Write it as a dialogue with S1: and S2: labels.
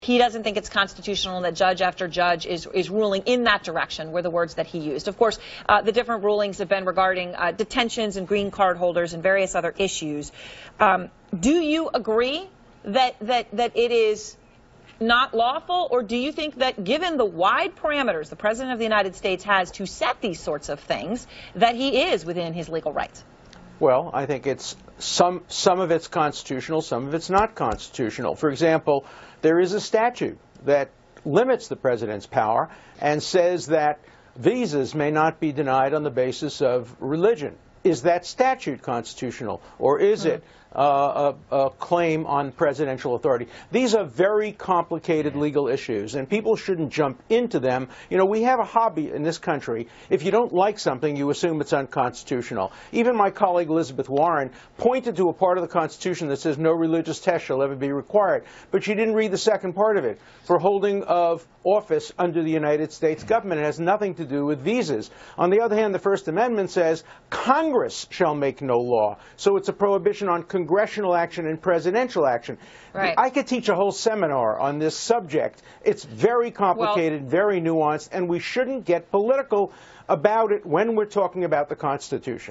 S1: he doesn't think it's constitutional and that judge after judge is ruling in that direction, were the words that he used. Of course, the different rulings have been regarding detentions and green card holders and various other issues. Do you agree that it is not lawful, or do you think that given the wide parameters the President of the United States has to set these sorts of things, that he is within his legal rights?
S2: Well, I think it's some of it's constitutional, some of it's not constitutional. For example, there is a statute that limits the president's power and says that visas may not be denied on the basis of religion. Is that statute constitutional, or is it a claim on presidential authority? These are very complicated legal issues, and people shouldn't jump into them. You know, we have a hobby in this country. If you don't like something, you assume it's unconstitutional. Even my colleague Elizabeth Warren pointed to a part of the Constitution that says no religious test shall ever be required, but she didn't read the second part of it. For holding of office under the United States government, it has nothing to do with visas. On the other hand, the First Amendment says Congress shall make no law. So it's a prohibition on congressional action and presidential action.
S1: Right.
S2: I could teach a whole seminar on this subject. It's very complicated, very nuanced, and we shouldn't get political about it when we're talking about the Constitution.